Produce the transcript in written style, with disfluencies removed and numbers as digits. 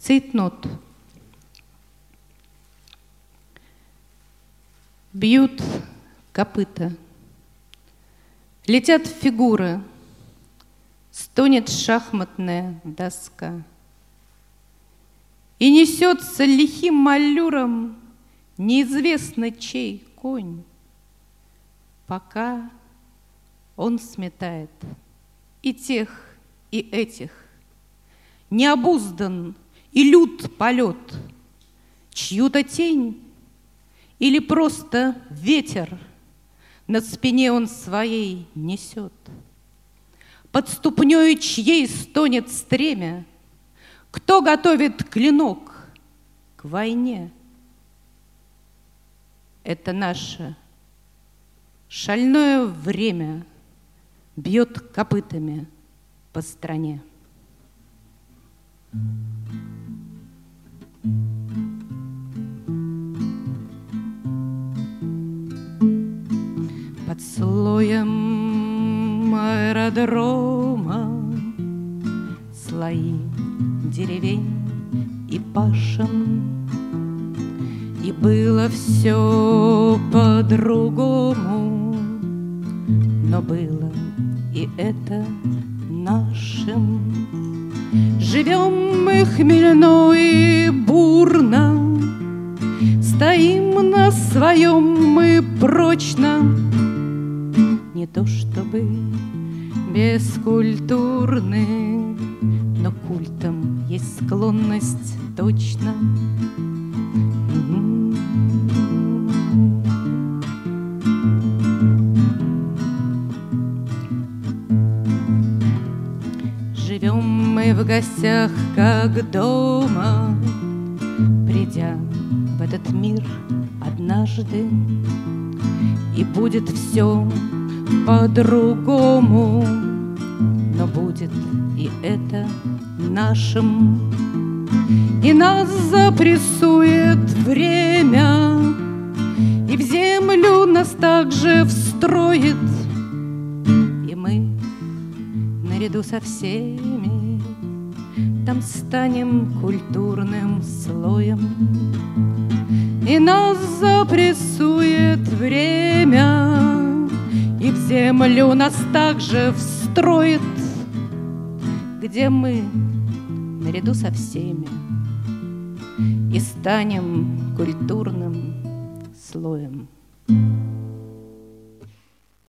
Цейтнот. Бьют копыта, летят фигуры, стонет шахматная доска. И несется лихим аллюром неизвестно чей конь, пока он сметает и тех, и этих. Необуздан и лют полет, чью-то тень или просто ветер на спине он своей несет. Под ступнёю чьей стонет стремя, кто готовит клинок к войне? Это наше шальное время бьет копытами по стране. Под слоем аэродрома слои деревень и пашен, и было все по-другому, но было и это нашим. Живем мы хмельно и бурно, стоим на своем мы прочно, не то чтобы бескультурны, но культом есть склонность точно. Живем мы в гостях, как дома, придя в этот мир однажды, и будет все по-другому, но будет и это нашим. И нас запрессует время, и в землю нас также встроит, и мы наряду со всеми там станем культурным слоем. И нас запрессует время, и в землю нас также встроит, где мы наряду со всеми и станем культурным слоем.